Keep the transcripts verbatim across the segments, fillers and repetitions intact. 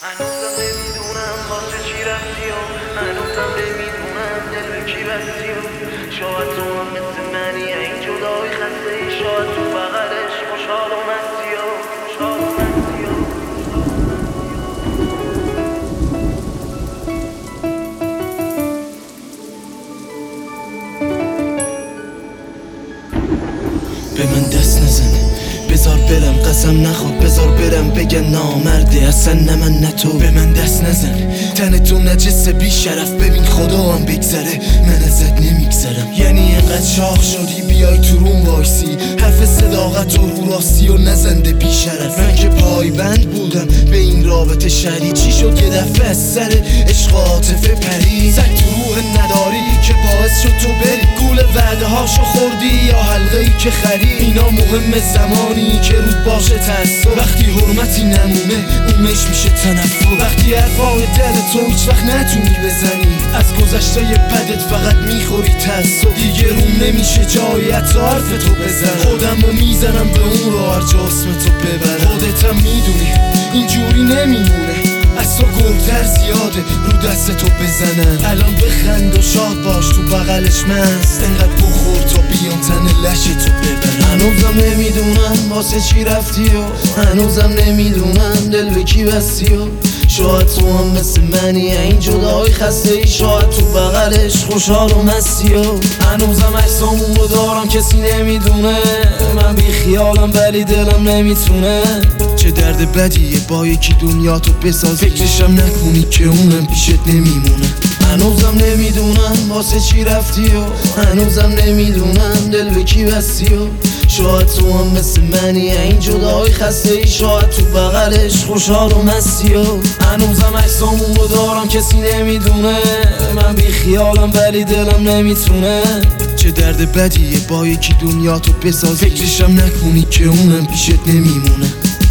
هنوزم نمیدونم واسه چی رفتی و هنوزم نمیدونم دل به کی بستی و شاید تو هم مثل منی این جدای خسته ای شاید تو بغلش خوشحال و مستی و خوشحال و مستی و به من دست نزنه، بذار برم، قسم نخور بذار برم، بگن نامرده اصلا نه من نه تو. به من دست نزن، تن تو نجسه بی شرف، ببین خدا هم بگذره من ازت نمیگذرم. یعنی اینقدر شاخ شدی بیای تو روم وایسی، حرف صداقت و رو راستی و نزنده بی شرف. من که پایبند بودم به این رابطه شری، چی شد یه دفعه از سر عشق عاطفه پری؟ سگ تو روح نداری که باعث شد تو بری، گول وعده هاشو خوردی یا حلقه ای که خری؟ اینا مهم زمانی که رود باشه تعصب، وقتی حرمتی نمونه اونش میشه تنفر. وقتی حرفای دل تو هیچ وقت نتونی بزنی، از گذشته بدت فقط میخوری تعصب. دیگه روم نمیشه جایی حتی حرف تو بزنم، خودم رو میزنم به اون رو هر جا اسم تو ببرم. خودتم میدونی اینجوری نمیمونه، از تو گلتر زیاده رو دست تو بزنن. الان بخند و شاد باش تو بغلش مست، انقدر بخور تا بیان تن لش تو ببرن. هنوزم نمیدونم واسه چی رفتی و هنوزم نمیدونم دل به کی بستی و شاید تو هم مثل منی این جدای خسته ای، شاید تو بغلش خوشحال و مستی و هنوزم عکسامون رو دارم کسی نمیدونه، من بی خیالم ولی دلم نمیتونه. چه درد بدیه با یکی دنیا تو بساز، فکرشم نکنی که اونم پیشت نمیمونه. هنوزم نمیدونم واسه چی رفتی و هنوزم نمیدونم دل به کی بستی و شاید تو هم مثل منی این جدای خسته ای، شاید تو بغلش خوشحال و مستی و هنوزم عکسامون رو دارم کسی نمیدونه، من بی خیالم ولی دلم نمیتونه. چه درد بدیه با یکی دنیا تو بساز، فکرشم نکنی که اونم پیشت نمیمونه.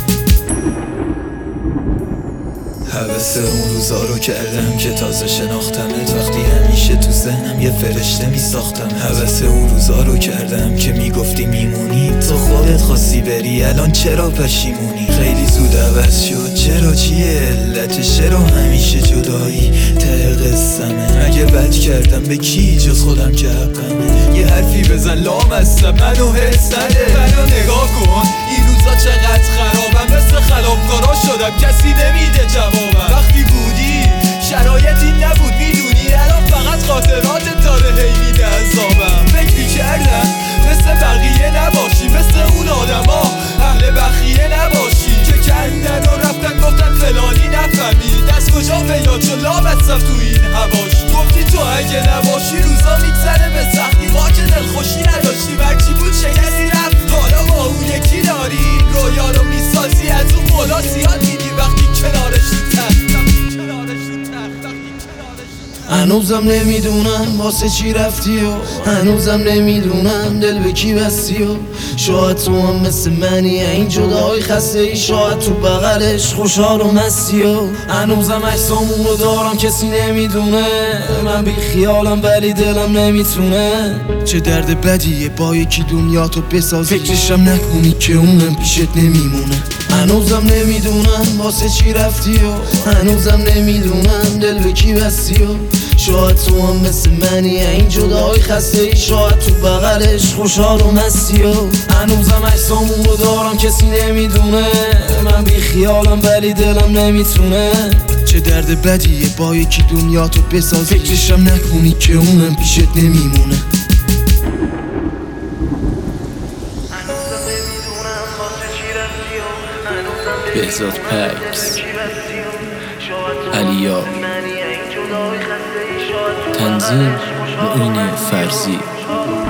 حوث اون روزا رو کردم که تازه شناختمت، وقتی همیشه تو ذهنم یه فرشته می ساختم. حوث اون روزا رو کردم که میگفتی میمونی، تو خودت خواستی بری الان چرا پشیمونی؟ خیلی زود عوض شد، چرا چیه علتش؟ چرا همیشه جدایی ته قصمه؟ اگه بد کردم به کی جز خودم که حقمه؟ یه حرفی بزن لامصب منو حس نده، منو نگاه کن این روزا چقدر خرابم، مثل خلافکارا شدم کسی نمیده جوابم. وقتی بودی شرایطی نبود میدونی، الان فقط خاطرات داره هی میده عذابم. فکر میکردم مثل بقیه نباشی، مثل اون آدما اهل بخیه نباشی که کردن و رفتن گفتن فلانی نفهمی، دست کجا پیدا چون لامصب تو این هواش. گفتی تو اگه نباشی روزا میگذره به سختی، خاک دلخوشی نداشتی وقتی بود شکستی رفت. حالا با اون یکی داری رویا رو میسازی، از اون بالا زیاد میدی وقتی کنارش تو تخت. هنوزم نمیدونم واسه چی رفتی و هنوزم نمیدونم دل به کی بستی و شاید تو هم مثل منی این جدای خسته ای، شاید تو بغلش خوشحال و مستی و هنوزم عکسامون رو دارم کسی نمیدونه، من بی خیالم ولی دلم نمیتونه. چه درد بدیه با یکی دنیا تو بساز، فکرشم نکنی که اونم پیشت نمیمونه. هنوزم نمیدونم واسه چی رفتی و هنوزم نمیدونم دل به کی بستی و شاید تو هم مثل منی این جدای خسته ای، شاید تو بغلش خوشحال و مستی و هنوزم عکسامون رو دارم کسی نمیدونه، من بی خیالم ولی دلم نمیتونه. چه درد بدیه با یکی دنیا تو بساز، فکرشم نکنی که اونم پیشت نمیمونه. بهزاد پکس، علیا، تنظیم معین فرزی.